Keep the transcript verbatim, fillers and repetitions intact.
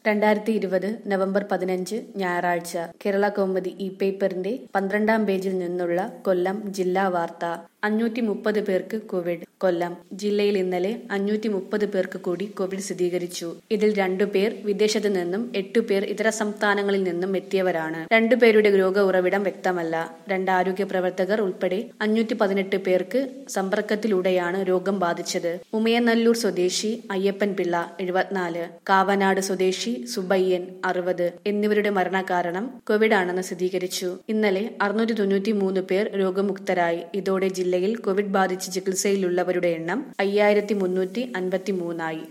രണ്ടായിരത്തി ഇരുപത് നവംബർ പതിനഞ്ച് ഞായറാഴ്ച കേരള കൗമുദി ഇ പേപ്പറിന്റെ പന്ത്രണ്ടാം പേജിൽ നിന്നുള്ള കൊല്ലം ജില്ലാ വാർത്ത. അഞ്ഞൂറ്റി മുപ്പത് പേർക്ക് കോവിഡ്. കൊല്ലം ജില്ലയിൽ ഇന്നലെ അഞ്ഞൂറ്റി മുപ്പത് പേർക്ക് കൂടി കോവിഡ് സ്ഥിരീകരിച്ചു. ഇതിൽ രണ്ടുപേർ വിദേശത്തു നിന്നും എട്ടു പേർ ഇതര സംസ്ഥാനങ്ങളിൽ നിന്നും എത്തിയവരാണ്. രണ്ടുപേരുടെ രോഗ ഉറവിടം വ്യക്തമല്ല. രണ്ട് ആരോഗ്യ പ്രവർത്തകർ ഉൾപ്പെടെ അഞ്ഞൂറ്റി പതിനെട്ട് പേർക്ക് സമ്പർക്കത്തിലൂടെയാണ് രോഗം ബാധിച്ചത്. ഉമയനല്ലൂർ സ്വദേശി അയ്യപ്പൻ പിള്ള എഴുപത്തിനാല്, കാവനാട് സ്വദേശി സുബയ്യൻ അറുപത് എന്നിവരുടെ മരണകാരണം കോവിഡ് ആണെന്ന് സ്ഥിരീകരിച്ചു. ഇന്നലെ അറുന്നൂറ്റി തൊണ്ണൂറ്റി മൂന്ന് പേർ രോഗമുക്തരായി. ഇതോടെ ജില്ലയിൽ കോവിഡ് ബാധിച്ച് ചികിത്സയിലുള്ളവരുടെ എണ്ണം അയ്യായിരത്തി മുന്നൂറ്റി അൻപത്തി മൂന്നായി.